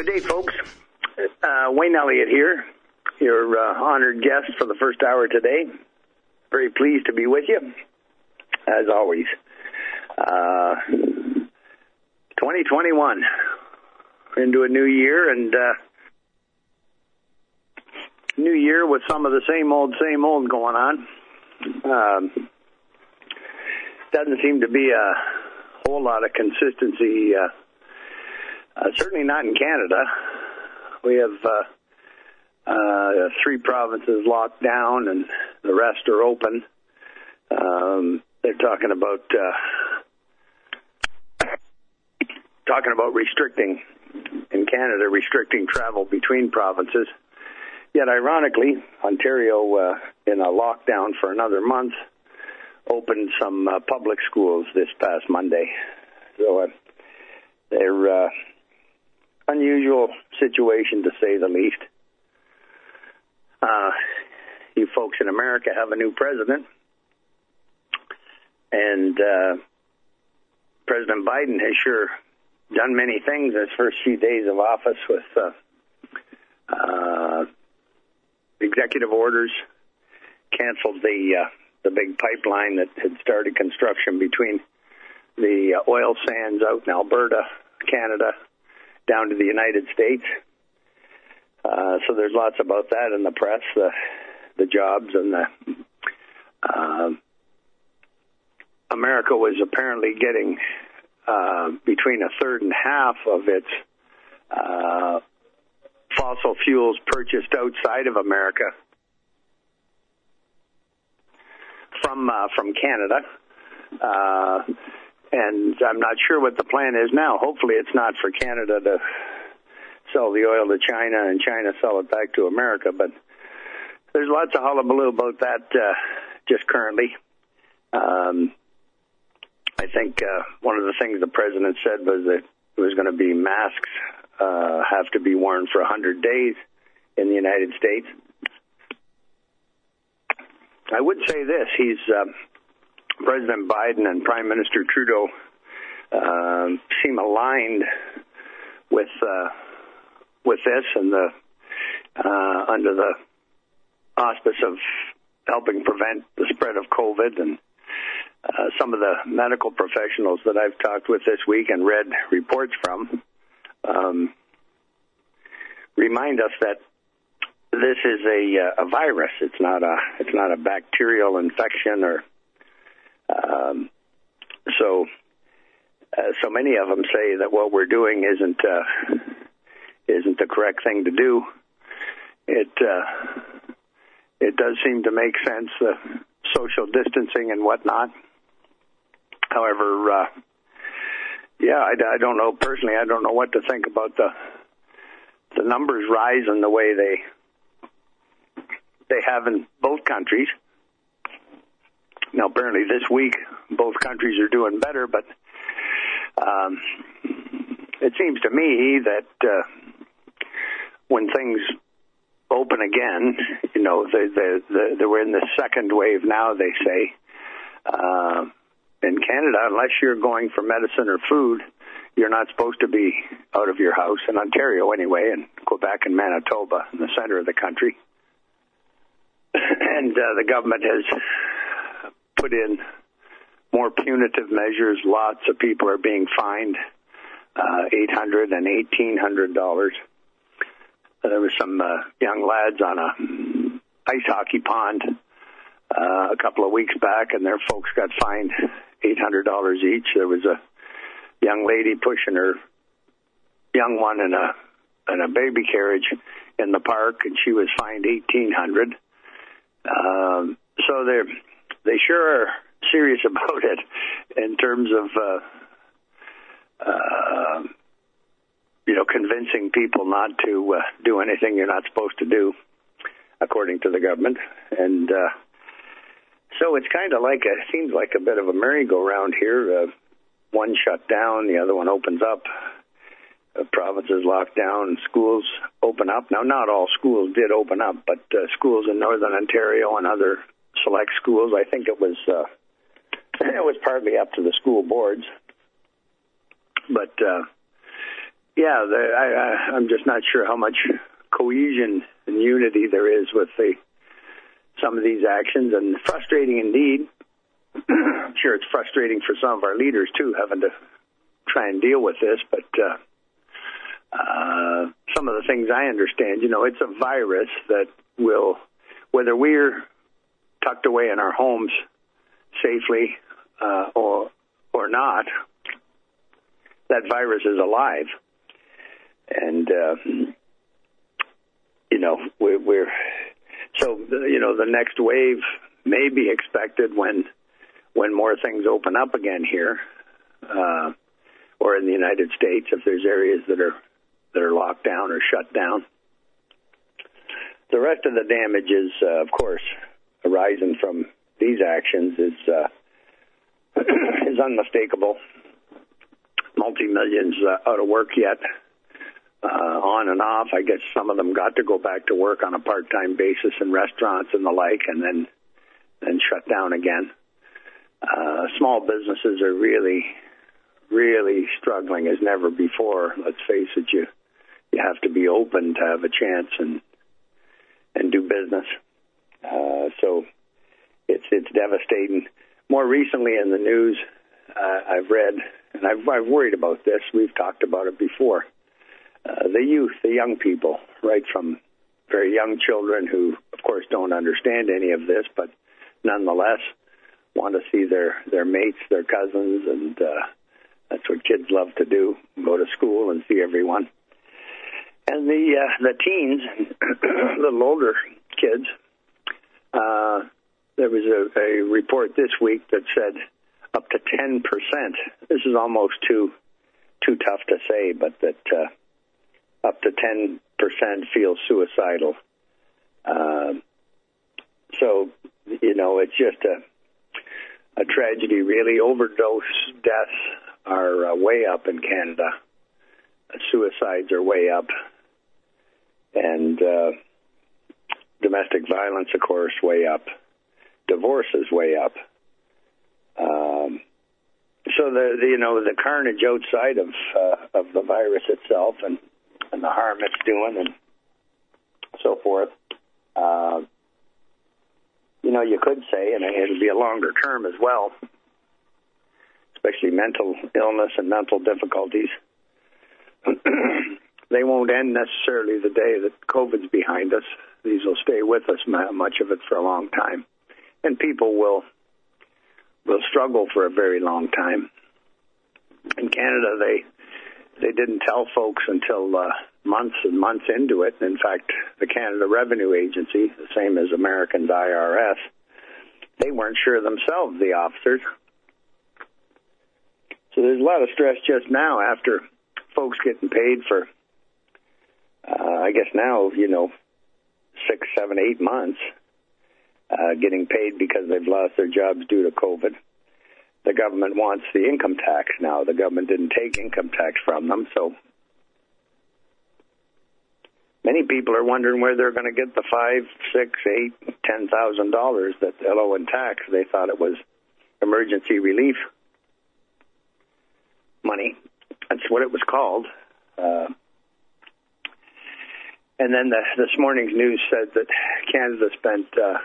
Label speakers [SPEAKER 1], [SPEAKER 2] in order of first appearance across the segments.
[SPEAKER 1] day, folks. Wayne Elliott here, your honored guest for the first hour today. Very pleased to be with you, as always. 2021, we're into a new year, and new year with some of the same old going on. Doesn't seem to be a whole lot of consistency, certainly not in Canada. We have 3 provinces locked down, and the rest are open. They're talking about restricting in Canada, restricting travel between provinces. Yet, ironically, Ontario, in a lockdown for another month, opened some public schools this past Monday. So they're unusual situation, to say the least. You folks in America have a new president, and President Biden has sure done many things in his first few days of office with executive orders, canceled the big pipeline that had started construction between the oil sands out in Alberta, Canada, down to the United States. So there's lots about that in the press, the jobs and the America was apparently getting between a third and half of its fossil fuels purchased outside of America from Canada. And I'm not sure what the plan is now. Hopefully it's not for Canada to sell the oil to China and China sell it back to America. But there's lots of hullabaloo about that just currently. I think one of the things the president said was that it was going to be masks have to be worn for 100 days in the United States. I would say this, President Biden and Prime Minister Trudeau seem aligned with this and under the auspice of helping prevent the spread of COVID. And some of the medical professionals that I've talked with this week and read reports from remind us that this is a virus. It's not a bacterial infection, or so many of them say that what we're doing isn't the correct thing to do. It does seem to make sense, social distancing and whatnot. However, I don't know personally. I don't know what to think about the numbers rising the way they have in both countries. Now, apparently this week, both countries are doing better, but it seems to me that when things open again, we're in the second wave now, they say. In Canada, unless you're going for medicine or food, you're not supposed to be out of your house, in Ontario anyway, and Quebec and Manitoba in the center of the country. And the government has put in more punitive measures. Lots of people are being fined $800 and $1,800. There were some young lads on a ice hockey pond a couple of weeks back, and their folks got fined $800 each. There was a young lady pushing her young one in a baby carriage in the park, and she was fined $1,800. So they sure are serious about it in terms of convincing people not to do anything you're not supposed to do, according to the government. And so it's kind of like seems like a bit of a merry-go-round here. One shut down, the other one opens up. Provinces locked down, schools open up. Now, not all schools did open up, but schools in Northern Ontario and other select schools, I think it was partly up to the school boards. But I'm just not sure how much cohesion and unity there is with some of these actions, and frustrating indeed. I'm sure it's frustrating for some of our leaders, too, having to try and deal with this, but some of the things I understand, it's a virus that will, whether we're tucked away in our homes safely or not, that virus is alive. And, the next wave may be expected when more things open up again here, or in the United States, if there's areas that are locked down or shut down. The rest of the damage is, of course, arising from these actions is unmistakable. Multi-millions out of work yet, on and off. I guess some of them got to go back to work on a part-time basis in restaurants and the like, and then shut down again. Small businesses are really, really struggling as never before. Let's face it, you have to be open to have a chance and do business. So it's devastating. More recently in the news, I've read, and I've worried about this. We've talked about it before. The youth, the young people, right from very young children who, of course, don't understand any of this, but nonetheless want to see their mates, their cousins, and that's what kids love to do, go to school and see everyone. And the teens, little older kids, there was a report this week that said up to 10%. This is almost too tough to say, but that up to 10% feel suicidal. So, it's just a tragedy, really. Overdose deaths are way up in Canada. Suicides are way up. And domestic violence, of course, way up. Divorce is way up. So the carnage outside of the virus itself and the harm it's doing and so forth. You could say, and it'll be a longer term as well, especially mental illness and mental difficulties. They won't end necessarily the day that COVID's behind us. These will stay with us, much of it, for a long time. And people will struggle for a very long time. In Canada, they didn't tell folks until months and months into it. In fact, the Canada Revenue Agency, the same as Americans' IRS, they weren't sure themselves, the officers. So there's a lot of stress just now after folks getting paid for, I guess now, 6, 7, 8 months, getting paid because they've lost their jobs due to COVID. The government wants the income tax now. The government didn't take income tax from them, so many people are wondering where they're going to get the $5,000, $6,000, $8,000, $10,000 that they owe in tax. They thought it was emergency relief money. That's what it was called. And then this morning's news said that Canada spent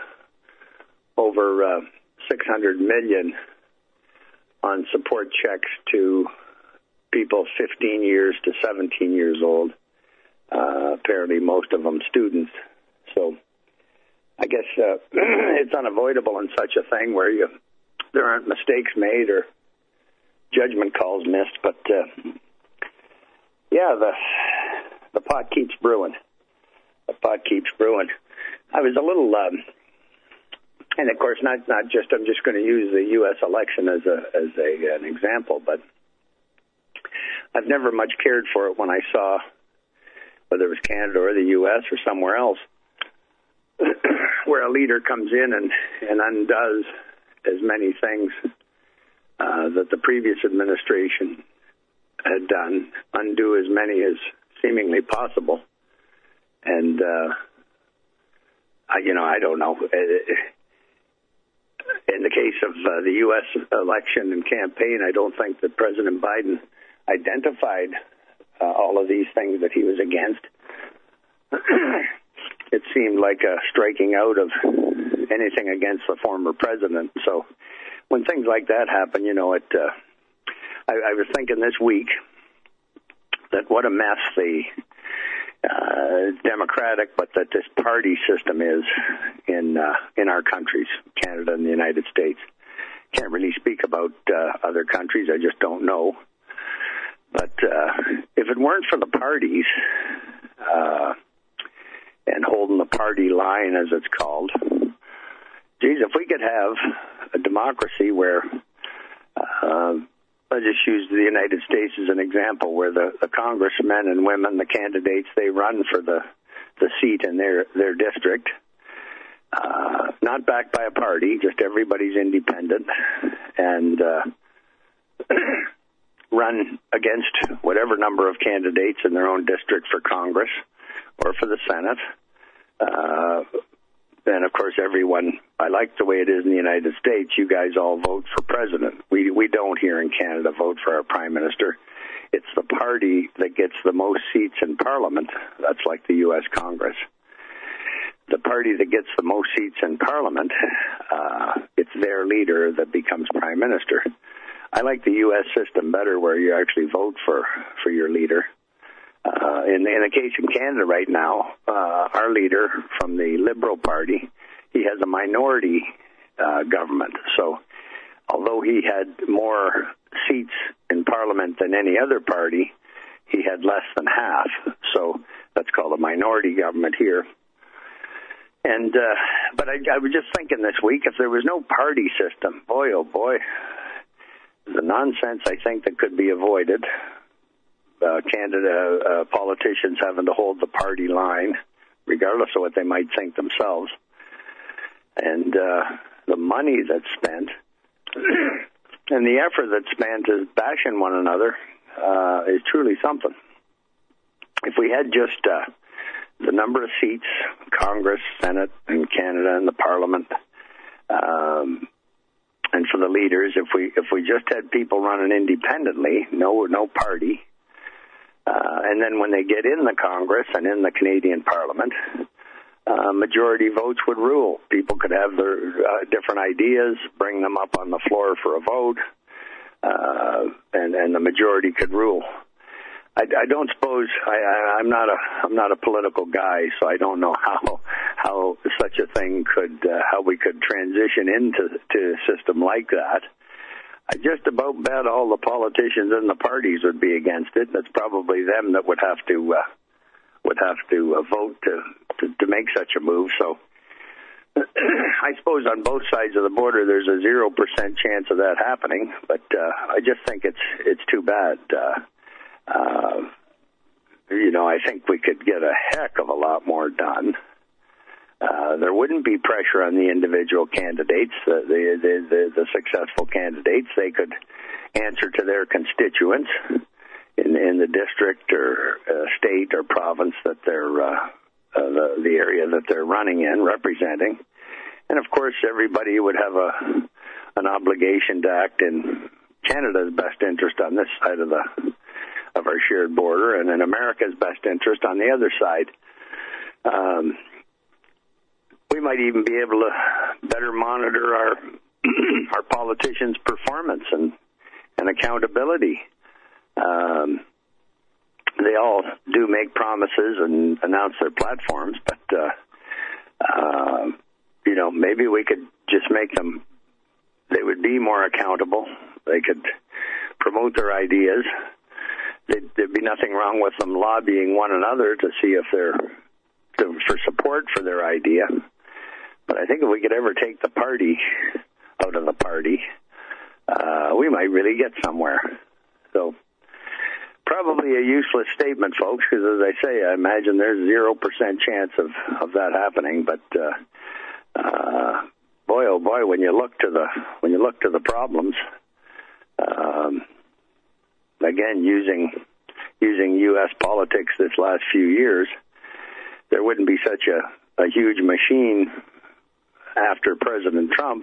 [SPEAKER 1] over $600 million on support checks to people 15 years to 17 years old. Apparently most of them students. So I guess it's unavoidable in such a thing where there aren't mistakes made or judgment calls missed. But, the pot keeps brewing. The pot keeps brewing. I was a little... and of course, not just. I'm just going to use the U.S. election as an example, but I've never much cared for it when I saw, whether it was Canada or the U.S. or somewhere else, where a leader comes in and undoes as many things that the previous administration had done, undo as many as seemingly possible, and I don't know. In the case of the U.S. election and campaign, I don't think that President Biden identified all of these things that he was against. It seemed like a striking out of anything against the former president. So when things like that happen, I was thinking this week that what a mess the democratic, but that this party system is in our countries, Canada and the United States. Can't really speak about other countries. I just don't know. But if it weren't for the parties and holding the party line, as it's called, geez, if we could have a democracy where, I'll just use the United States as an example, where the congressmen and women, the candidates, they run for the seat in their district, not backed by a party, just everybody's independent, and run against whatever number of candidates in their own district for Congress or for the Senate. And, of course, everyone, I like the way it is in the United States. You guys all vote for president. We don't here in Canada vote for our prime minister. It's the party that gets the most seats in Parliament. That's like the U.S. Congress. The party that gets the most seats in Parliament, it's their leader that becomes prime minister. I like the U.S. system better, where you actually vote for your leader. In the case in Canada right now, our leader from the Liberal Party, he has a minority government. So although he had more seats in Parliament than any other party, he had less than half. So that's called a minority government here. And but I was just thinking this week, if there was no party system, boy, oh boy, the nonsense I think that could be avoided. Canada politicians having to hold the party line, regardless of what they might think themselves. And the money that's spent and the effort that's spent is bashing one another is truly something. If we had just the number of seats, Congress, Senate, in Canada, and the Parliament, and for the leaders, if we just had people running independently, no party, and then when they get in the Congress and in the Canadian Parliament, majority votes would rule. People could have their different ideas, bring them up on the floor for a vote, and the majority could rule. I don't suppose I'm not a political guy, so I don't know how such a thing could how we could transition into a system like that. I just about bet all the politicians and the parties would be against it. That's probably them that would have to vote to make such a move. So I suppose on both sides of the border there's a 0% chance of that happening. But I just think it's too bad. I think we could get a heck of a lot more done. There wouldn't be pressure on the individual candidates, the successful candidates. They could answer to their constituents in the district or state or province that they're the area that they're running in, representing. And of course, everybody would have an obligation to act in Canada's best interest on this side of our shared border, and in America's best interest on the other side. We might even be able to better monitor our politicians' performance and accountability. They all do make promises and announce their platforms, but maybe we could just make them. They would be more accountable. They could promote their ideas. There'd be nothing wrong with them lobbying one another to see if for support for their idea. But I think if we could ever take the party out of the party, we might really get somewhere. So probably a useless statement, folks, because as I say, I imagine there's 0% chance of that happening. But boy, oh boy, when you look to the problems, again using U.S. politics this last few years, there wouldn't be such a huge machine after President Trump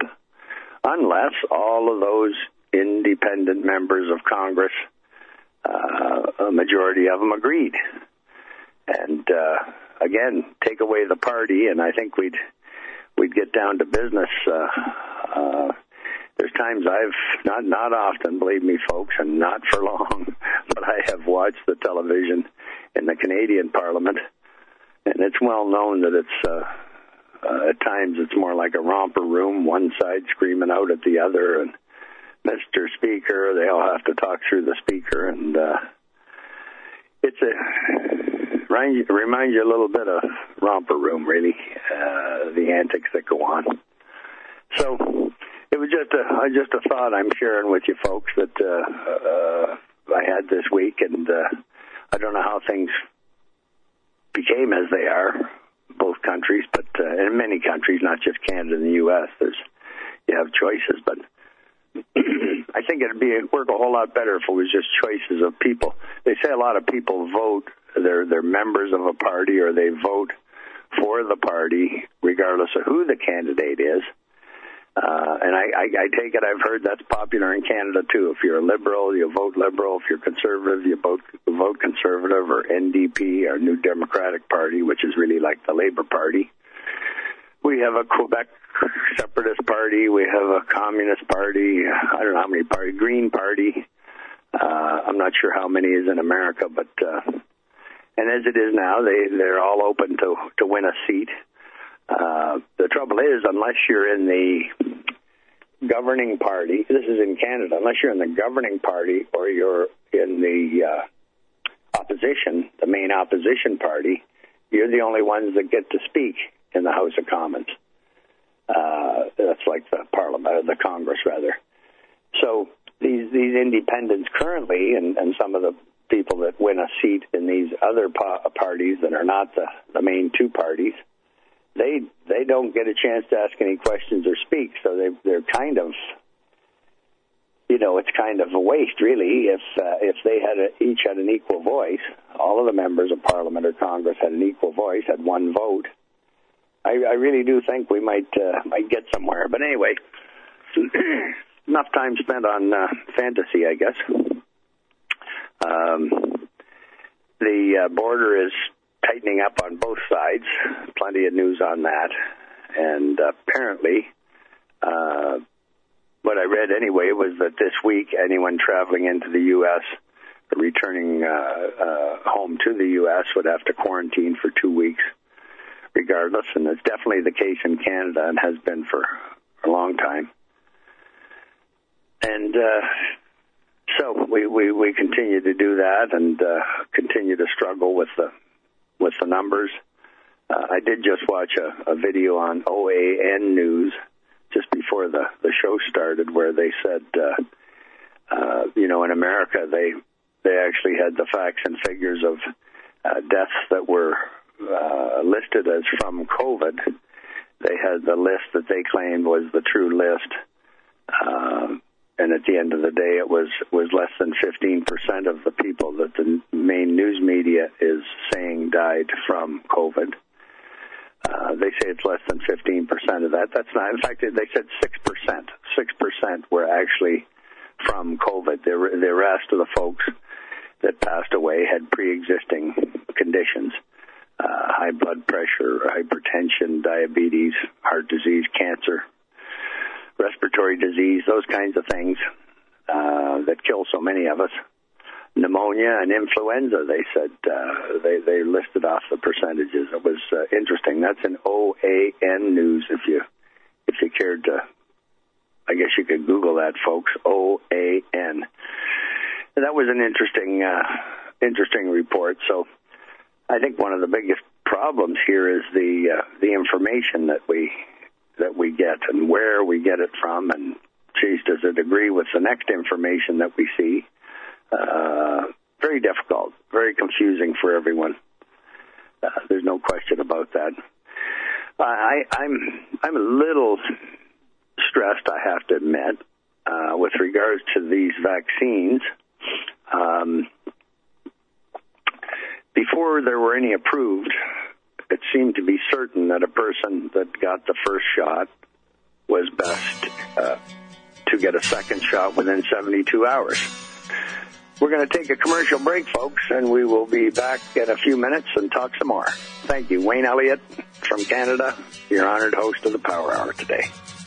[SPEAKER 1] unless all of those independent members of Congress a majority of them agreed. And again, take away the party, and I think we'd get down to business. There's times I've not often, believe me, folks, and not for long, but I have watched the television in the Canadian Parliament, and it's well known that it's at times it's more like a romper room, one side screaming out at the other, and Mr. Speaker, they all have to talk through the speaker, and reminds you a little bit of romper room, really, the antics that go on. So it was just a thought I'm sharing with you folks that I had this week, and I don't know how things became as they are, both countries, but in many countries, not just Canada and the U.S., you have choices, but I think it'd work a whole lot better if it was just choices of people. They say a lot of people vote, they're members of a party, or they vote for the party regardless of who the candidate is. And I take it, I've heard that's popular in Canada too. If you're a Liberal, you vote Liberal. If you're Conservative, you vote Conservative, or NDP, or New Democratic Party, which is really like the Labour Party. We have a Quebec Separatist Party. We have a Communist Party. I don't know how many parties. Green Party. I'm not sure how many is in America, but and as it is now, they're all open to win a seat. The trouble is, unless you're in the governing party, this is in Canada, unless you're in the governing party or you're in the opposition, the main opposition party, you're the only ones that get to speak in the House of Commons. That's like the Parliament, the Congress, rather. So these independents currently, and some of the people that win a seat in these other parties that are not the main two parties, they don't get a chance to ask any questions or speak. So they're kind of, it's kind of a waste, really. If they each had an equal voice, all of the members of Parliament or Congress had an equal voice, had one vote, I really do think we might get somewhere. But anyway, enough time spent on fantasy, I guess. The border is tightening up on both sides. Plenty of news on that. And apparently, what I read anyway was that this week anyone traveling into the U.S., returning home to the U.S., would have to quarantine for 2 weeks regardless. And it's definitely the case in Canada and has been for a long time. And so we continue to do that and continue to struggle with the numbers. I did just watch a video on OAN News just before the show started, where they said, in America they actually had the facts and figures of deaths that were listed as from COVID. They had the list that they claimed was the true list. And at the end of the day, it was less than 15% of the people that the main news media is saying died from COVID. They say it's less than 15% of that. That's not. In fact, they said 6%. 6% were actually from COVID. The rest of the folks that passed away had pre-existing conditions: high blood pressure, hypertension, diabetes, heart disease, cancer, respiratory disease, those kinds of things that kill so many of us. Pneumonia and influenza, they said, they listed off the percentages. It was interesting. That's in OAN News. If you cared to, I guess you could Google that, folks. OAN. And that was an interesting report. So I think one of the biggest problems here is the information that we get and where we get it from, and geez, does it agree with the next information that we see? Very difficult, very confusing for everyone. There's no question about that. I'm a little stressed, I have to admit, with regards to these vaccines. Before there were any approved, it seemed to be certain that a person that got the first shot was best to get a second shot within 72 hours. We're going to take a commercial break, folks, and we will be back in a few minutes and talk some more. Thank you. Wayne Elliott from Canada, your honored host of the Power Hour today.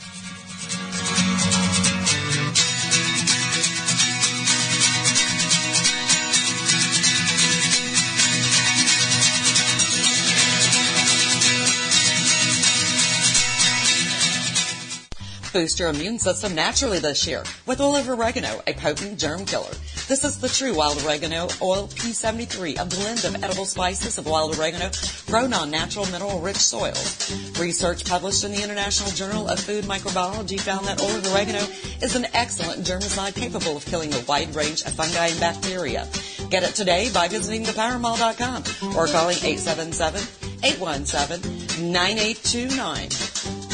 [SPEAKER 2] Boost your immune system naturally this year with oil of oregano, a potent germ killer. This is the true wild oregano oil P73, a blend of edible spices of wild oregano grown on natural mineral-rich soils. Research published in the International Journal of Food Microbiology found that oil of oregano is an excellent germicide capable of killing a wide range of fungi and bacteria. Get it today by visiting thepowermall.com or calling 877-817-9829.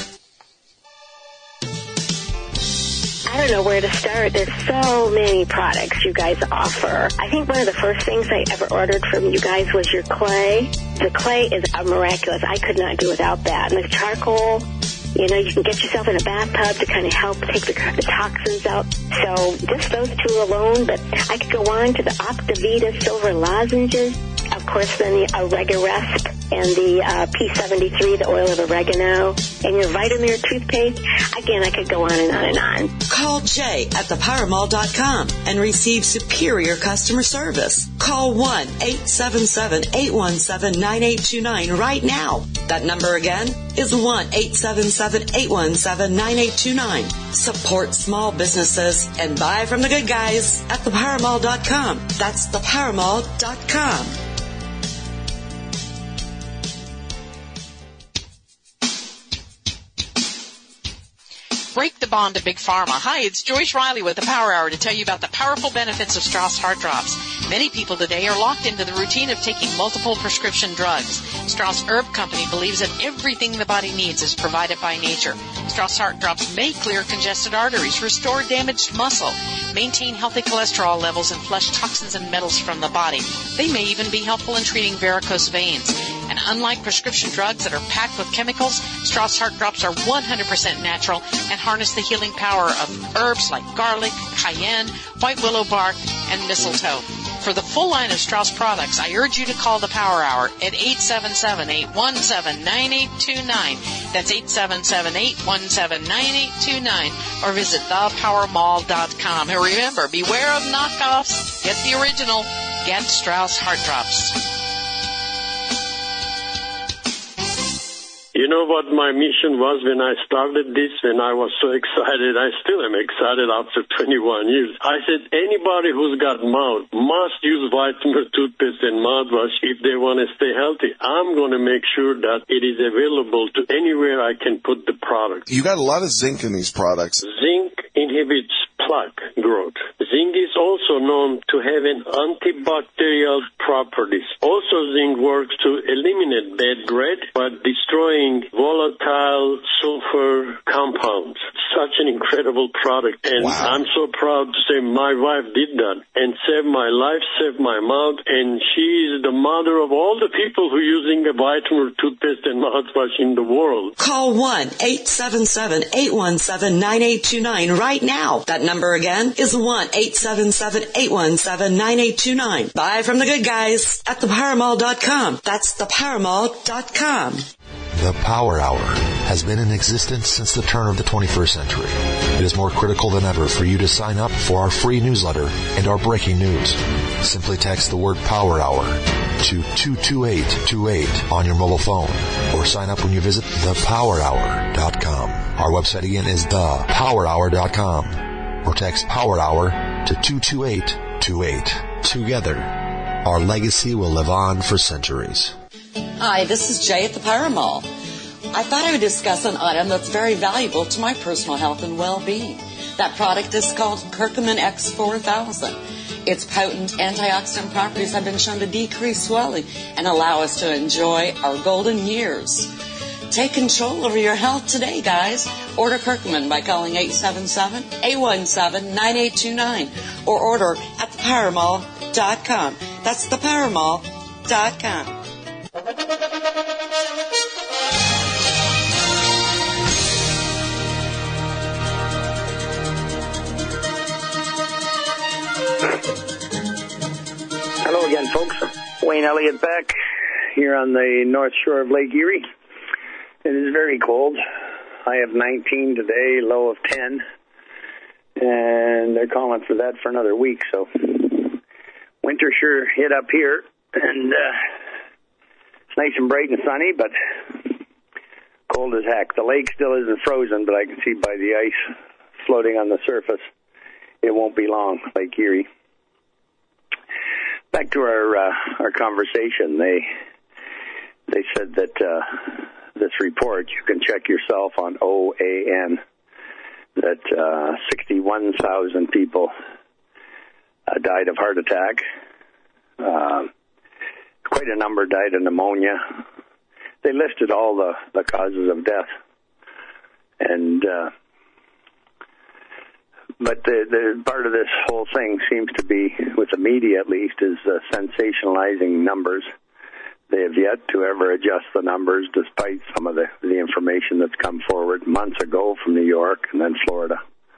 [SPEAKER 3] I don't know where to start. There's so many products you guys offer. I think one of the first things I ever ordered from you guys was your clay. The clay is miraculous. I could not do without that. And the charcoal, you know, you can get yourself in a bathtub to kind of help take the toxins out. So just those two alone, but I could go on to the Optivita silver lozenges. Of course, then the Oregarest and the P73, the oil of oregano, and your Vitamir toothpaste. Again, I could go on and on and on.
[SPEAKER 2] Call Jay at thepowermall.com and receive superior customer service. Call 1-877-817-9829 right now. That number again is 1-877-817-9829. Support small businesses and buy from the good guys at thepowermall.com. That's thepowermall.com.
[SPEAKER 4] Break the bond to Big Pharma. Hi, it's Joyce Riley with the Power Hour to tell you about the powerful benefits of Strauss Heart Drops. Many people today are locked into the routine of taking multiple prescription drugs. Strauss Herb Company believes that everything the body needs is provided by nature. Strauss Heart Drops may clear congested arteries, restore damaged muscle, maintain healthy cholesterol levels, and flush toxins and metals from the body. They may even be helpful in treating varicose veins. And unlike prescription drugs that are packed with chemicals, Strauss Heart Drops are 100% natural and harness the healing power of herbs like garlic, cayenne, white willow bark, and mistletoe. For the full line of Strauss products, I urge you to call the Power Hour at 877-817-9829. That's 877-817-9829. Or visit thepowermall.com. And remember, beware of knockoffs. Get the original. Get Strauss Heart Drops.
[SPEAKER 5] You know what my mission was when I started this, and I was so excited. I still am excited after 21 years. I said anybody who's got mouth must use vitamin toothpaste and mouthwash if they want to stay healthy. I'm going to make sure that it is available to anywhere I can put the product.
[SPEAKER 6] You got a lot of zinc in these products.
[SPEAKER 5] Zinc inhibits plaque growth. Zinc is also known to have an antibacterial properties. Also, zinc works to eliminate bad breath by destroying volatile sulfur compounds. Such an incredible product. And wow. I'm so proud to say my wife did that and saved my life, saved my mouth, and she is the mother of all the people who are using a vitamin toothpaste and mouthwash in the world.
[SPEAKER 2] Call 1-877-817-9829 right now. That number again is 1-877-817-9829. Buy from the good guys at thepowermall.com. That's thepowermall.com.
[SPEAKER 7] The Power Hour has been in existence since the turn of the 21st century. It is more critical than ever for you to sign up for our free newsletter and our breaking news. Simply text the word Power Hour to 22828 on your mobile phone or sign up when you visit thepowerhour.com. Our website again is thepowerhour.com or text Power Hour to 22828. Together, our legacy will live on for centuries.
[SPEAKER 2] Hi, this is Jay at the Power Mall. I thought I would discuss an item that's very valuable to my personal health and well-being. That product is called Curcumin X4000. Its potent antioxidant properties have been shown to decrease swelling and allow us to enjoy our golden years. Take control over your health today, guys. Order Curcumin by calling 877-817-9829 or order at thepowermall.com. That's thepowermall.com.
[SPEAKER 1] again, folks. Wayne Elliott back here on the north shore of Lake Erie. It is very cold. High of 19 today, low of 10. And they're calling for that for another week. So winter sure hit up here. And it's nice and bright and sunny, but cold as heck. The lake still isn't frozen, but I can see by the ice floating on the surface, it won't be long, Lake Erie. Back to our conversation. They said that this report, you can check yourself on OAN, that 61,000 people died of heart attack. Quite a number died of pneumonia. They listed all the causes of death. And but the part of this whole thing seems to be, with the media at least, is sensationalizing numbers. They have yet to ever adjust the numbers, despite some of the information that's come forward months ago from New York and then Florida.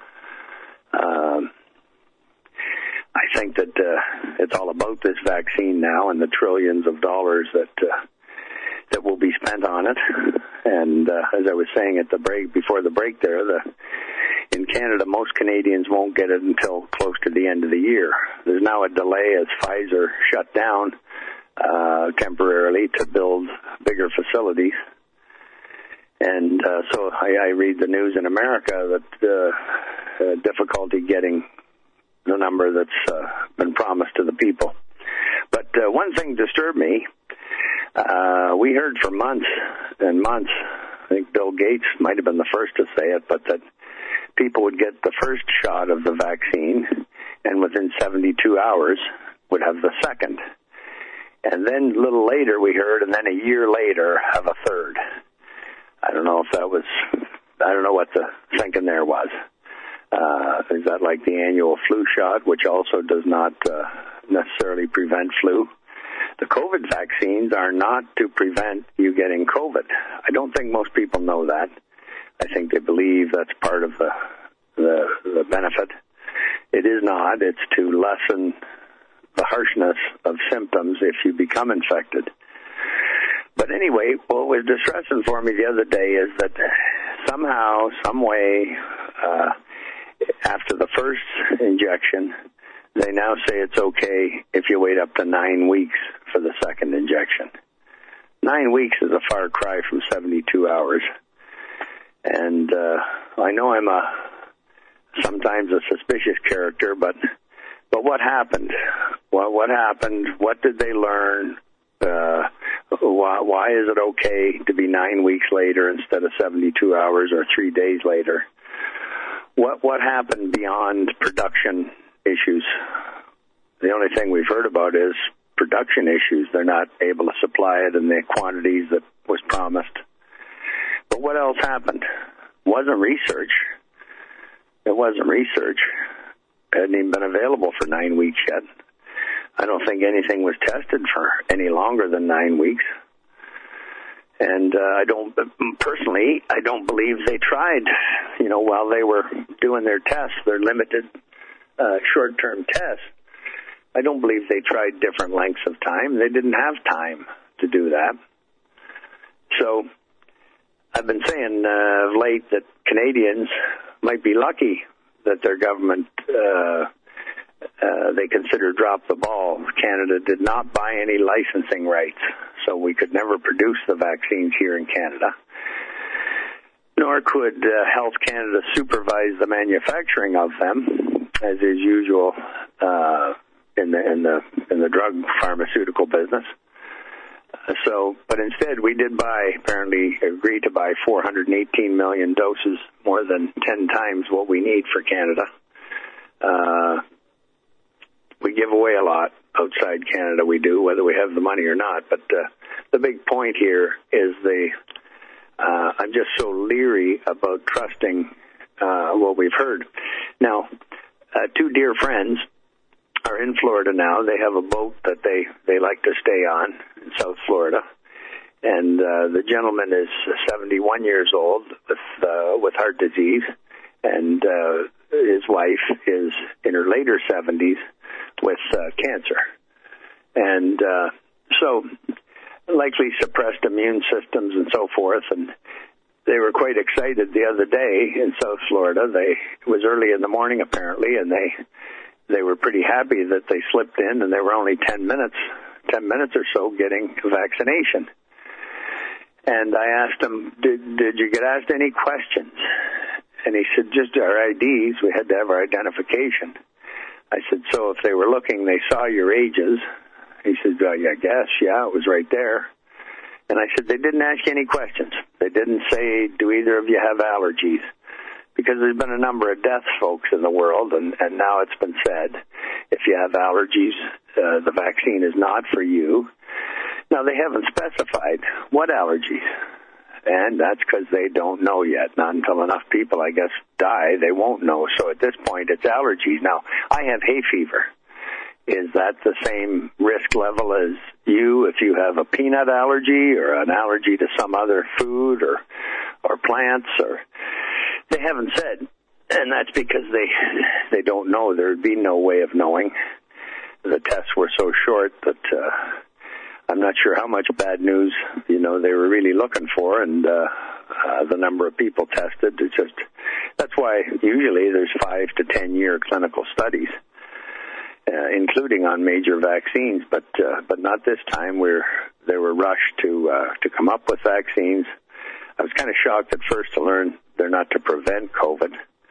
[SPEAKER 1] I think that it's all about this vaccine now and the trillions of dollars that will be spent on it. And as I was saying at the break, before the break there, in Canada, most Canadians won't get it until close to the end of the year. There's now a delay as Pfizer shut down temporarily to build bigger facilities. And so I read the news in America that difficulty getting the number that's been promised to the people. But one thing disturbed me. We heard for months and months, I think Bill Gates might have been the first to say it, but that people would get the first shot of the vaccine and within 72 hours would have the second. And then a little later we heard, and then a year later have a third. I don't know what the thinking there was. Is that like the annual flu shot, which also does not necessarily prevent flu? The COVID vaccines are not to prevent you getting COVID. I don't think most people know that. I think they believe that's part of the benefit. It is not. It's to lessen the harshness of symptoms if you become infected. But anyway, what was distressing for me the other day is that somehow, some way, after the first injection, they now say it's okay if you wait up to 9 weeks for the second injection. 9 weeks is a far cry from 72 hours. And I know I'm sometimes a suspicious character, but what happened? What happened? What did they learn? Why is it okay to be 9 weeks later instead of 72 hours or 3 days later? What happened beyond production issues? The only thing we've heard about is production issues. They're not able to supply it in the quantities that was promised. But what else happened? It wasn't research. It wasn't research. It hadn't even been available for 9 weeks yet. I don't think anything was tested for any longer than 9 weeks. And I don't believe they tried, while they were doing their tests, their limited short-term tests. I don't believe they tried different lengths of time. They didn't have time to do that. So I've been saying of late that Canadians might be lucky that their government, they consider dropped the ball. Canada did not buy any licensing rights, so we could never produce the vaccines here in Canada. Nor could Health Canada supervise the manufacturing of them, as is usual in the drug pharmaceutical business. But instead, we did agree to buy 418 million doses, more than 10 times what we need for Canada. We give away a lot outside Canada, we do, whether we have the money or not. But the big point here is I'm just so leery about trusting what we've heard. Now, two dear friends are in Florida now. They have a boat that they like to stay on in South Florida. And the gentleman is 71 years old with heart disease, and his wife is in her later 70s with cancer. And so likely suppressed immune systems and so forth. And they were quite excited the other day in South Florida. It was early in the morning apparently, and they were pretty happy that they slipped in, and they were only 10 minutes or so getting vaccination. And I asked him, did you get asked any questions? And he said, just our IDs. We had to have our identification. I said, so if they were looking, they saw your ages. He said, yeah, I guess, yeah, it was right there. And I said, they didn't ask you any questions. They didn't say, do either of you have allergies? Because there's been a number of deaths, folks, in the world, and now it's been said, if you have allergies, the vaccine is not for you. Now, they haven't specified what allergies, and that's because they don't know yet. Not until enough people, I guess, die, they won't know. So at this point, it's allergies. Now, I have hay fever. Is that the same risk level as you if you have a peanut allergy or an allergy to some other food or plants? Or they haven't said, and that's because they don't know. There would be no way of knowing. The tests were so short that I'm not sure how much bad news, they were really looking for, and the number of people tested. That's why usually there's 5 to 10 year clinical studies, including on major vaccines, but not this time. They were rushed to come up with vaccines. I was kind of shocked at first to learn they're not to prevent COVID,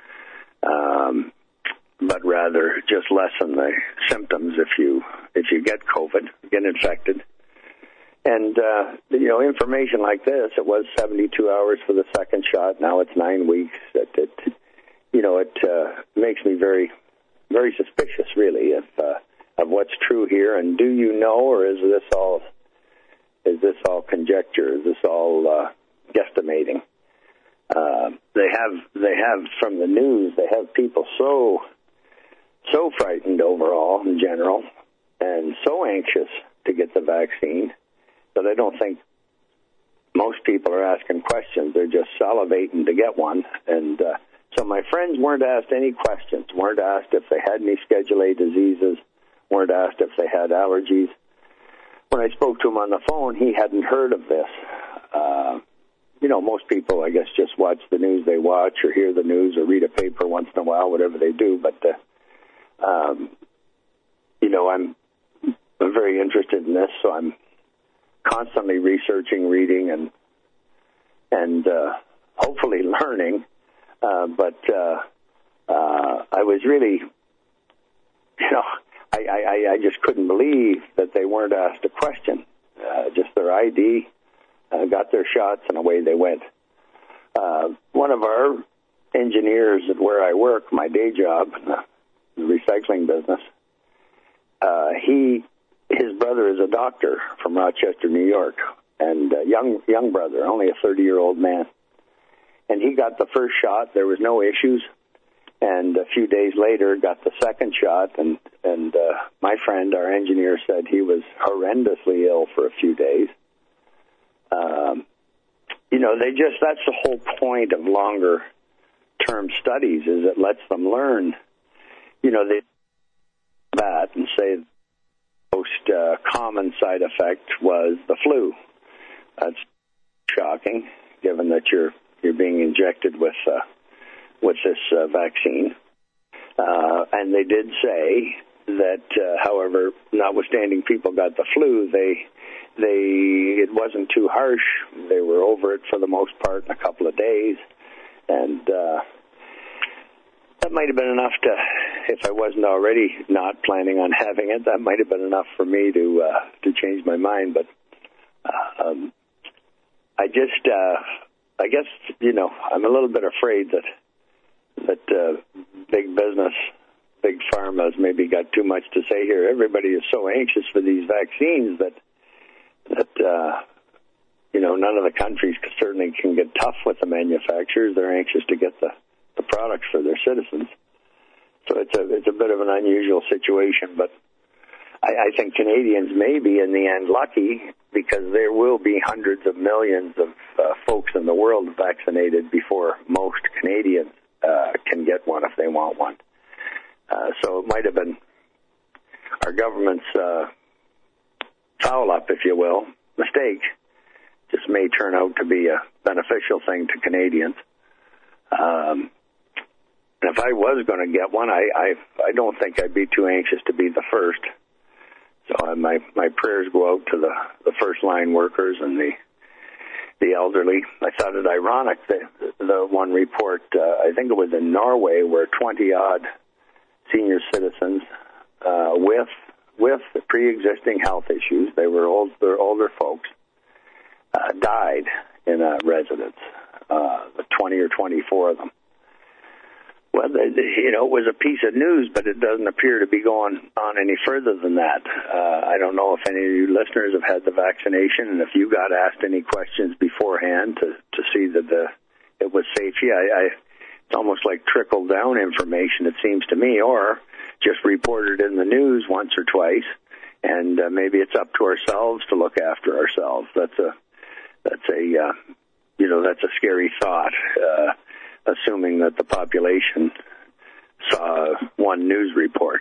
[SPEAKER 1] but rather just lessen the symptoms if you get COVID, get infected. And, information like this, it was 72 hours for the second shot. Now it's 9 weeks. It makes me very, very suspicious, really, of what's true here. And do you know, or is this all conjecture? Is this all guesstimating? They have from the news. They have people so frightened overall in general, and so anxious to get the vaccine, that I don't think most people are asking questions. They're just salivating to get one. And so my friends weren't asked any questions, weren't asked if they had any Schedule A diseases, weren't asked if they had allergies. When I spoke to him on the phone, he hadn't heard of this. Most people, I guess, just watch the news they watch or hear the news or read a paper once in a while, whatever they do. But, I'm very interested in this, so I'm constantly researching, reading, and hopefully learning. But I was really, I just couldn't believe that they weren't asked a question. Just their ID, got their shots, and away they went. One of our engineers at where I work, my day job, the recycling business, his brother is a doctor from Rochester, New York, and young brother, only a 30-year-old man. And he got the first shot. There was no issues. And a few days later, got the second shot. And my friend, our engineer, said he was horrendously ill for a few days. That's the whole point of longer-term studies, is it lets them learn. They that and say the most common side effect was the flu. That's shocking, given that you're being injected with this vaccine. And they did say that, however, notwithstanding people got the flu, it wasn't too harsh. They were over it for the most part in a couple of days, and that might have been enough to, if I wasn't already not planning on having it, that might have been enough for me to change my mind. But I guess I'm a little bit afraid that big business, big pharma has maybe got too much to say here. Everybody is so anxious for these vaccines that none of the countries certainly can get tough with the manufacturers. They're anxious to get the products for their citizens. So it's a bit of an unusual situation, but I think Canadians may be in the end lucky, because there will be hundreds of millions of folks in the world vaccinated before most Canadians can get one if they want one. So it might have been our government's foul up, if you will, mistake, just may turn out to be a beneficial thing to Canadians. And if I was going to get one, I don't think I'd be too anxious to be the first. So my prayers go out to the first line workers and the elderly. I thought it ironic that the one report, I think it was in Norway, where 20-odd senior citizens with pre-existing health issues, they're older folks, died in a residence, 20 or 24 of them. Well, it was a piece of news, but it doesn't appear to be going on any further than that. I don't know if any of you listeners have had the vaccination, and if you got asked any questions beforehand to see that it was safe. It's almost like trickle-down information, it seems to me, or just reported in the news once or twice, and maybe it's up to ourselves to look after ourselves. That's a scary thought. Assuming that the population saw one news report.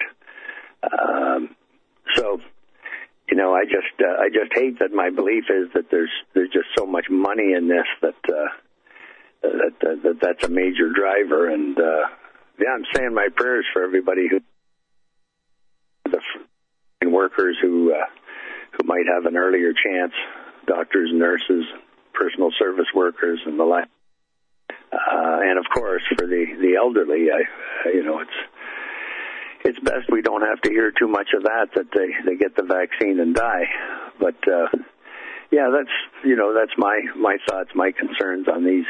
[SPEAKER 1] I just hate that my belief is that there's just so much money in this that's a major driver. And I'm saying my prayers for everybody the workers who might have an earlier chance, doctors, nurses, personal service workers, and the like. And of course, for the elderly, it's best we don't have to hear too much of that they get the vaccine and die. But that's my thoughts, my concerns on these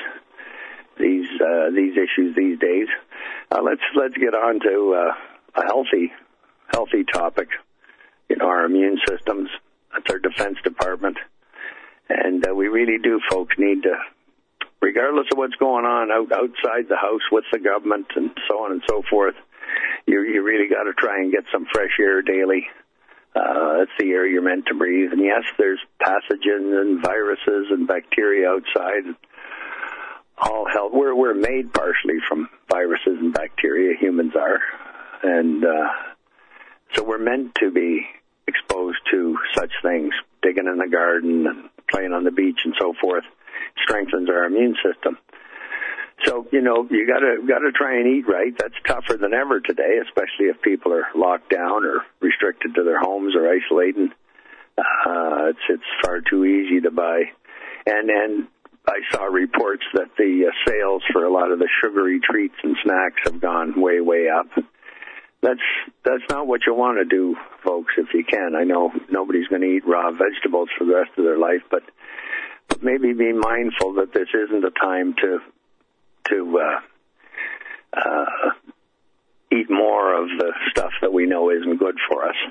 [SPEAKER 1] issues these days. Let's get on to a healthy topic. Our immune systems. That's our Defense Department, and we really do, folks, need to. Regardless of what's going on outside the house with the government and so on and so forth, you really got to try and get some fresh air daily. That's the air you're meant to breathe. And yes, there's pathogens and viruses and bacteria outside. All health. We're made partially from viruses and bacteria. Humans are, and so we're meant to be exposed to such things. Digging in the garden and playing on the beach and so forth strengthens our immune system. So, you gotta try and eat right. That's tougher than ever today, especially if people are locked down or restricted to their homes or isolating. It's far too easy to buy. And I saw reports that the sales for a lot of the sugary treats and snacks have gone way, way up. That's not what you want to do, folks, if you can. I know nobody's going to eat raw vegetables for the rest of their life, but maybe be mindful that this isn't a time to eat more of the stuff that we know isn't good for us.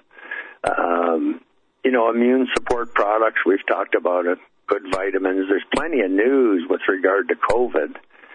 [SPEAKER 1] Immune support products, we've talked about it, good vitamins. There's plenty of news with regard to COVID.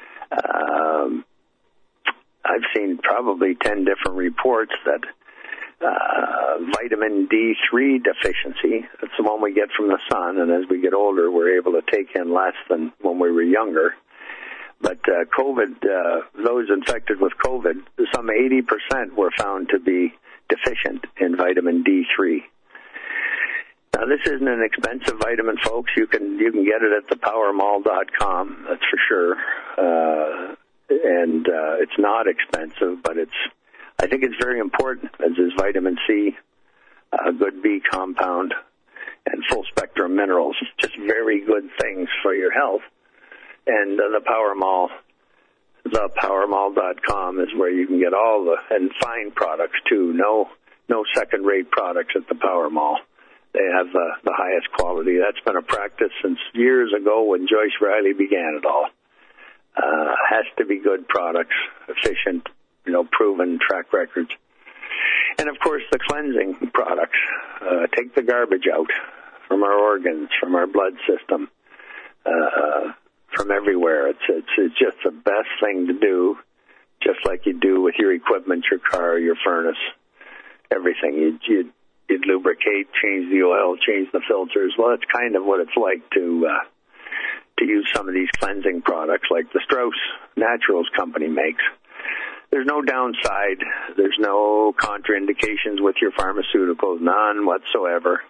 [SPEAKER 1] I've seen probably 10 different reports that vitamin D3 deficiency, that's the one we get from the sun, and as we get older, we're able to take in less than when we were younger. But COVID, those infected with COVID, some 80% were found to be deficient in vitamin D3. Now, this isn't an expensive vitamin, folks. You can get it at thepowermall.com, that's for sure. And it's not expensive, but I think it's very important, as is vitamin C, a good B compound, and full spectrum minerals. Just very good things for your health. And the Power Mall, thepowermall.com is where you can get and fine products too. No second-rate products at the Power Mall. They have the highest quality. That's been a practice since years ago when Joyce Riley began it all. Has to be good products, efficient, proven track records. And, of course, the cleansing products. Take the garbage out from our organs, from our blood system, from everywhere. It's just the best thing to do, just like you do with your equipment, your car, your furnace, everything. You'd lubricate, change the oil, change the filters. Well, that's kind of what it's like to use some of these cleansing products like the Strauss Naturals company makes. There's no downside. There's no contraindications with your pharmaceuticals, none whatsoever.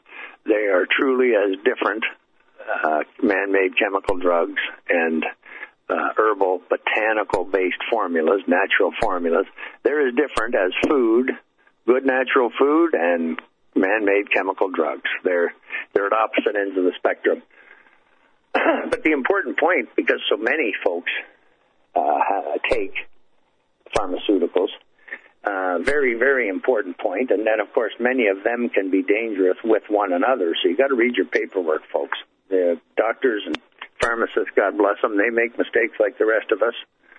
[SPEAKER 1] They are truly as different man-made chemical drugs and herbal, botanical-based formulas, natural formulas. They're as different as food, good natural food, and man-made chemical drugs. They're at opposite ends of the spectrum. But the important point, because so many folks take pharmaceuticals, very, very important point, and then, of course, many of them can be dangerous with one another, so you got to read your paperwork, folks. The doctors and pharmacists, God bless them, they make mistakes like the rest of us.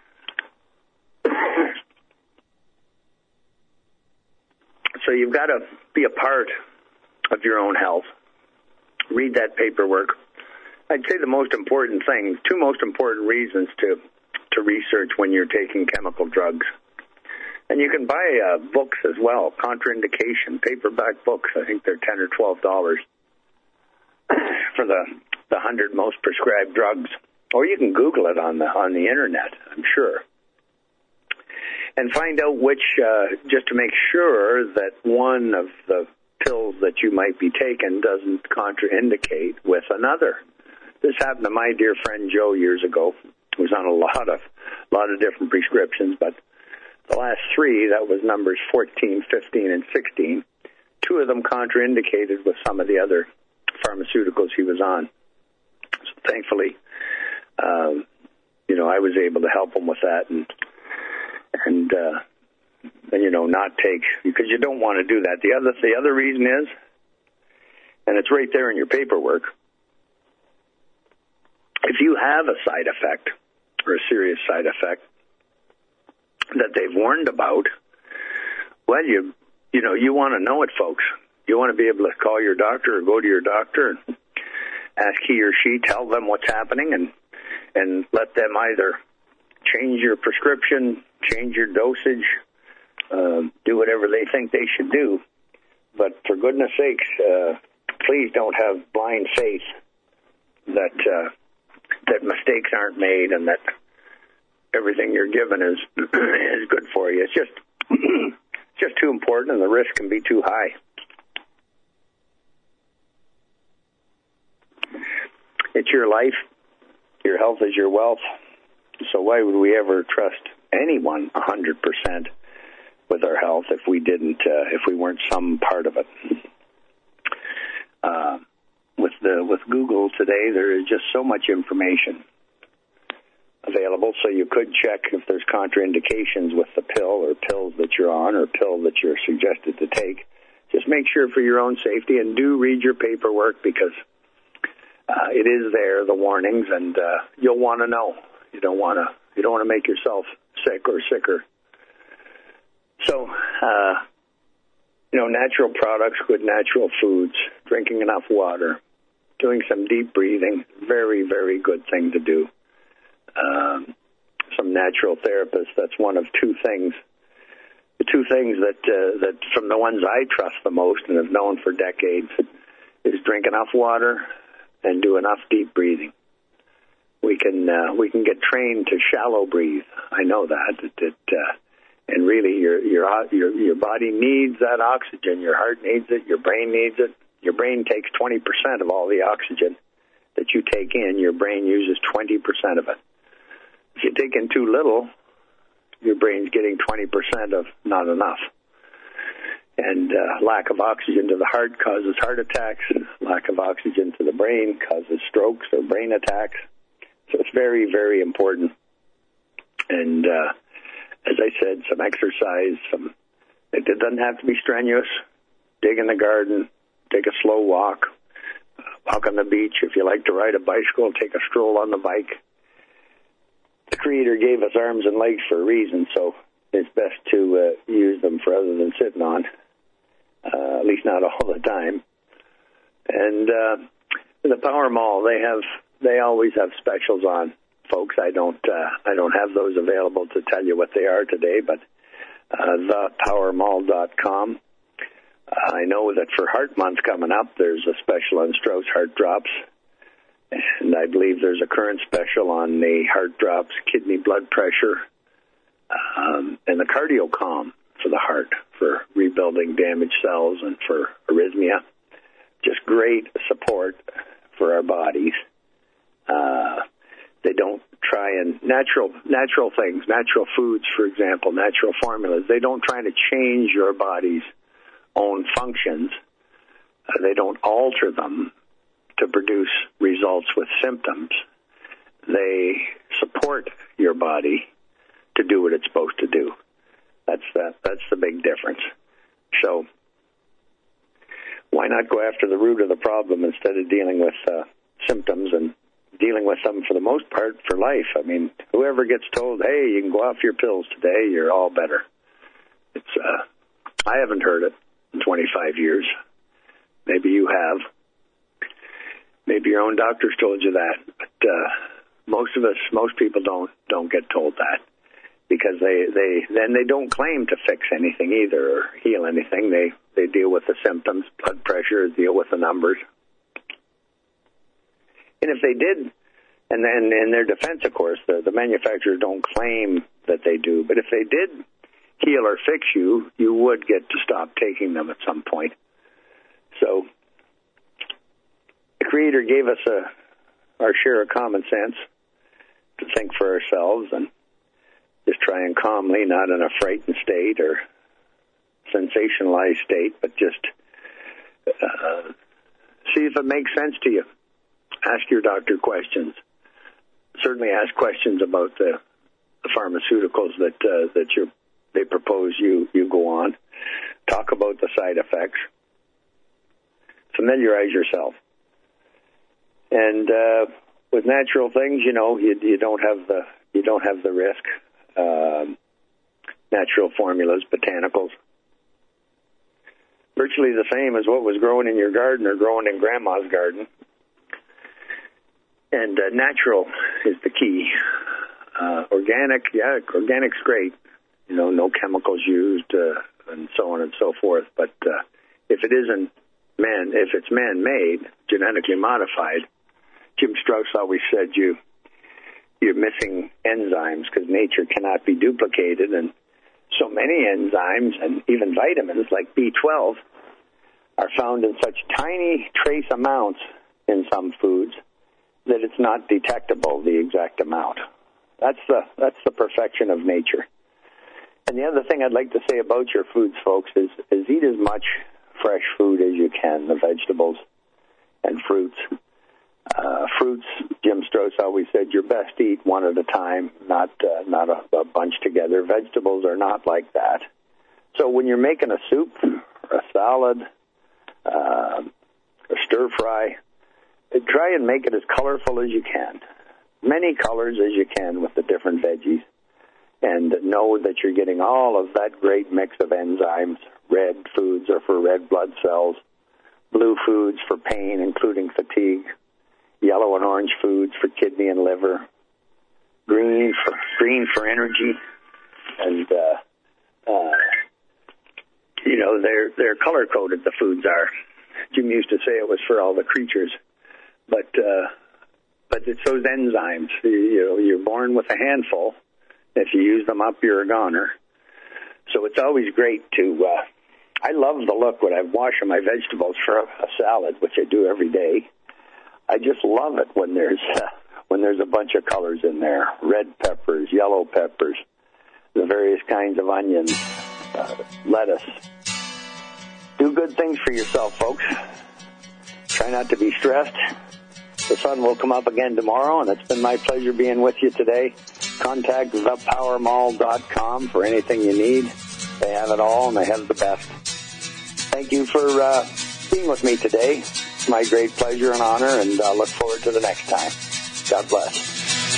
[SPEAKER 1] So you've got to be a part of your own health. Read that paperwork. I'd say the most important thing, two most important reasons to research when you're taking chemical drugs. And you can buy books as well, contraindication, paperback books. I think they're $10 or $12 for the 100 most prescribed drugs. Or you can Google it on the internet, I'm sure. And find out which, just to make sure that one of the pills that you might be taking doesn't contraindicate with another. This happened to my dear friend Joe years ago. He was on a lot of different prescriptions, but the last three, that was numbers 14, 15, and 16, two of them contraindicated with some of the other pharmaceuticals he was on. So thankfully, I was able to help him with that and not take, because you don't want to do that. The other reason is, and it's right there in your paperwork, if you have a side effect or a serious side effect that they've warned about, well, you want to know it, folks. You want to be able to call your doctor or go to your doctor and ask he or she, tell them what's happening, and let them either change your prescription, change your dosage, do whatever they think they should do. But for goodness sakes, please don't have blind faith that mistakes aren't made and that everything you're given is good for you. It's just too important, and the risk can be too high. It's your life. Your health is your wealth. So why would we ever trust anyone 100% with our health if we didn't, if we weren't some part of it? With Google today, there is just so much information available, so you could check if there's contraindications with the pill or pills that you're on or pill that you're suggested to take. Just make sure for your own safety, and do read your paperwork, because it is there, the warnings, and you'll want to know. You don't want to make yourself sick or sicker. So, natural products, good natural foods, drinking enough water, doing some deep breathing, very, very good thing to do. Some natural therapists, that's one of two things. The two things that from the ones I trust the most and have known for decades is drink enough water and do enough deep breathing. We can get trained to shallow breathe. I know that. And really, your body needs that oxygen. Your heart needs it. Your brain needs it. Your brain takes 20% of all the oxygen that you take in. Your brain uses 20% of it. If you take in too little, your brain's getting 20% of not enough. And lack of oxygen to the heart causes heart attacks. Lack of oxygen to the brain causes strokes or brain attacks. So it's very, very important. And as I said, some exercise. It doesn't have to be strenuous. Dig in the garden. Take a slow walk. Walk on the beach. If you like to ride a bicycle, take a stroll on the bike. The Creator gave us arms and legs for a reason, so it's best to use them for other than sitting on. At least not all the time. And the Power Mall, they always have specials on, folks. I don't have those available to tell you what they are today, but thepowermall.com. I know that for Heart Month coming up, there's a special on Strauss Heart Drops. And I believe there's a current special on the Heart Drops, kidney blood pressure, and the CardioCalm for the heart, for rebuilding damaged cells and for arrhythmia. just great support for our bodies. They don't try and natural things, natural foods, for example, natural formulas. They don't try to change your body's own functions. They don't alter them to produce results with symptoms. They support your body to do what it's supposed to do. That's the big difference. So why not go after the root of the problem instead of dealing with symptoms and dealing with them for the most part for life? I mean, whoever gets told, hey, you can go off your pills today, you're all better. It's I haven't heard it in 25 years. Maybe you have. Maybe your own doctor's told you that. But most people don't get told that, because they don't claim to fix anything either or heal anything. They deal with the symptoms, blood pressure, deal with the numbers. And if they did, and then in their defense, of course, the manufacturers don't claim that they do, but if they did heal or fix you, you would get to stop taking them at some point. So the Creator gave us our share of common sense to think for ourselves and just try and calmly, not in a frightened state or sensationalized state, but just see if it makes sense to you. Ask your doctor questions. Certainly ask questions about the pharmaceuticals that they propose you go on. Talk about the side effects. Familiarize yourself. And with natural things, you don't have the risk. Natural formulas, botanicals, virtually the same as what was growing in your garden or growing in Grandma's garden. And natural is the key. Organic's great. No chemicals used and so on and so forth. But if it's man-made, genetically modified, Jim Strauss always said you're missing enzymes because nature cannot be duplicated, and so many enzymes and even vitamins like B12 are found in such tiny trace amounts in some foods that it's not detectable, the exact amount. That's the perfection of nature. And the other thing I'd like to say about your foods, folks, is eat as much fresh food as you can, the vegetables and fruits. Fruits, Jim Strauss always said, you're best to eat one at a time, not a bunch together. Vegetables are not like that. So when you're making a soup, or a salad, a stir fry, try and make it as colorful as you can. Many colors as you can with the different veggies. And know that you're getting all of that great mix of enzymes. Red foods are for red blood cells. Blue foods for pain, including fatigue. Yellow and orange foods for kidney and liver. Green for energy. And, they're color-coded, the foods are. Jim used to say it was for all the creatures. But it's those enzymes. You're born with a handful. If you use them up, you're a goner. So it's always great to... I love the look when I'm washing my vegetables for a salad, which I do every day. I just love it when there's a bunch of colors in there. Red peppers, yellow peppers, the various kinds of onions, lettuce. Do good things for yourself, folks. Try not to be stressed. The sun will come up again tomorrow, and it's been my pleasure being with you today. Contact thepowermall.com for anything you need. They have it all, and they have the best. Thank you for being with me today. It's my great pleasure and honor, and I look forward to the next time. God bless.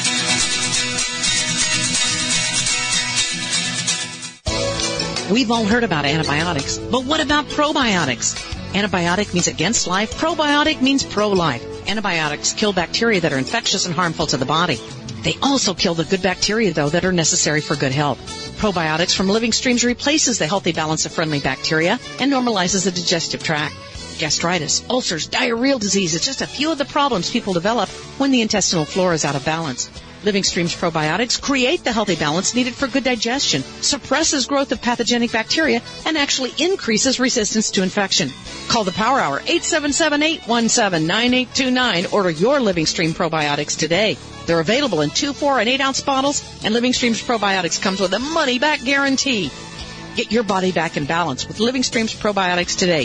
[SPEAKER 4] We've all heard about antibiotics, but what about probiotics? Antibiotic means against life. Probiotic means pro-life. Antibiotics kill bacteria that are infectious and harmful to the body. They also kill the good bacteria, though, that are necessary for good health. Probiotics from Living Streams replaces the healthy balance of friendly bacteria and normalizes the digestive tract. Gastritis, ulcers, diarrheal disease is just a few of the problems people develop when the intestinal flora is out of balance. Living Streams probiotics create the healthy balance needed for good digestion, suppresses growth of pathogenic bacteria, and actually increases resistance to infection. Call the Power Hour, 877-817-9829. Order your Living Stream probiotics today. They're available in 2, 4, and 8-ounce bottles, and Living Stream's probiotics comes with a money-back guarantee. Get your body back in balance with Living Stream's probiotics today.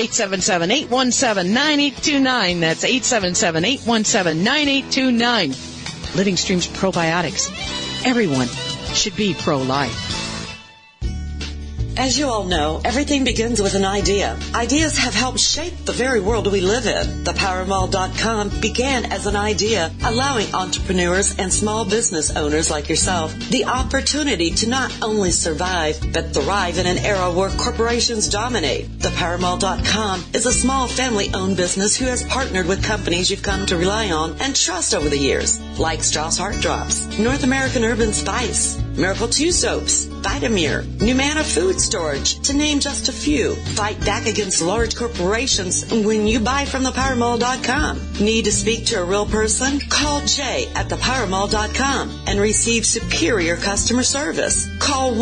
[SPEAKER 4] 877-817-9829. That's 877-817-9829. Living Stream's probiotics. Everyone should be pro-life.
[SPEAKER 2] As you all know, everything begins with an idea. Ideas have helped shape the very world we live in. ThePowerMall.com began as an idea, allowing entrepreneurs and small business owners like yourself the opportunity to not only survive, but thrive in an era where corporations dominate. ThePowerMall.com is a small family-owned business who has partnered with companies you've come to rely on and trust over the years, like Strauss Heart Drops, North American Urban Spice, Miracle 2 Soaps, Vitamir, Numana Food Storage, to name just a few. Fight back against large corporations when you buy from ThePowerMall.com. Need to speak to a real person? Call Jay at ThePowerMall.com and receive superior customer service. Call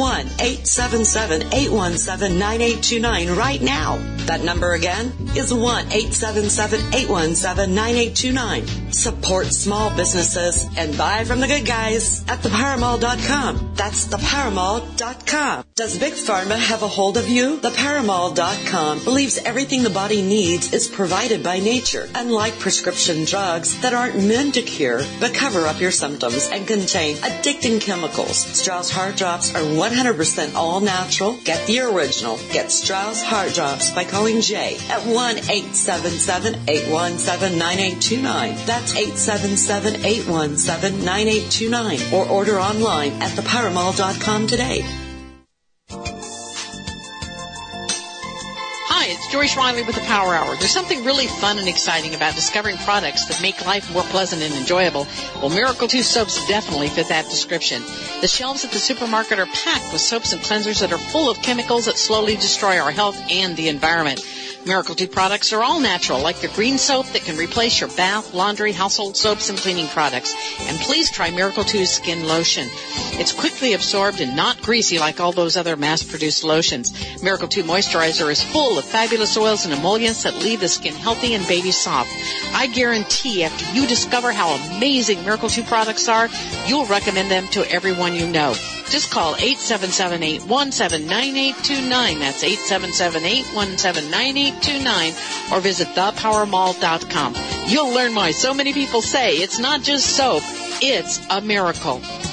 [SPEAKER 2] 1-877-817-9829 right now. That number again is 1-877-817-9829. Support small businesses and buy from the good guys at ThePowerMall.com. That's ThePowerMall.com. Does Big Pharma have a hold of you? ThePowerMall.com believes everything the body needs is provided by nature, unlike prescription drugs that aren't meant to cure but cover up your symptoms and contain addicting chemicals. Strauss Heart Drops are 100% all natural. Get the original. Get Strauss Heart Drops by calling Jay at 1-877-817-9829. That's 877-817-9829. Or order online at ThePowerMall.com today.
[SPEAKER 4] Hi, it's Joyce Riley with the Power Hour. There's something really fun and exciting about discovering products that make life more pleasant and enjoyable. Well, Miracle 2 soaps definitely fit that description. The shelves at the supermarket are packed with soaps and cleansers that are full of chemicals that slowly destroy our health and the environment. Miracle 2 products are all natural, like the green soap that can replace your bath, laundry, household soaps, and cleaning products. And please try Miracle 2's skin lotion. It's quickly absorbed and not greasy like all those other mass-produced lotions. Miracle 2 moisturizer is full of fabulous oils and emollients that leave the skin healthy and baby soft. I guarantee after you discover how amazing Miracle 2 products are, you'll recommend them to everyone you know. Just call 877-817-9829. That's 877-817-9829. Or visit thepowermall.com. You'll learn why so many people say it's not just soap, it's a miracle.